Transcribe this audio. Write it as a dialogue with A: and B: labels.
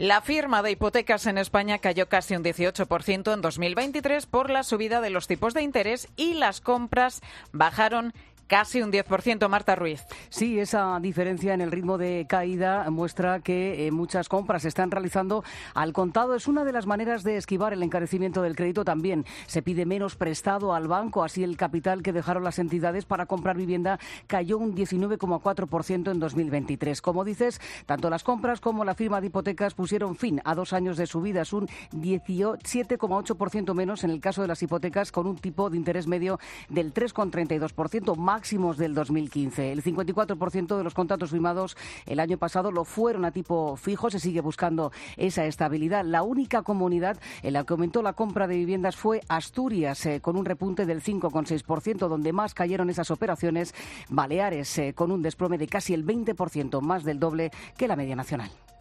A: La firma de hipotecas en España cayó casi un 18% en 2023 por la subida de los tipos de interés y las compras bajaron casi un 10%, Marta Ruiz.
B: Sí, esa diferencia en el ritmo de caída muestra que muchas compras se están realizando al contado. Es una de las maneras de esquivar el encarecimiento del crédito. También se pide menos prestado al banco, así el capital que dejaron las entidades para comprar vivienda cayó un 19,4% en 2023. Como dices, tanto las compras como la firma de hipotecas pusieron fin a 2 años de subidas, un 17,8% menos en el caso de las hipotecas, con un tipo de interés medio del 3,32%, máximos del 2015. El 54% de los contratos firmados el año pasado lo fueron a tipo fijo. Se sigue buscando esa estabilidad. La única comunidad en la que aumentó la compra de viviendas fue Asturias, con un repunte del 5,6%, donde más cayeron esas operaciones. Baleares, con un desplome de casi el 20%, más del doble que la media nacional.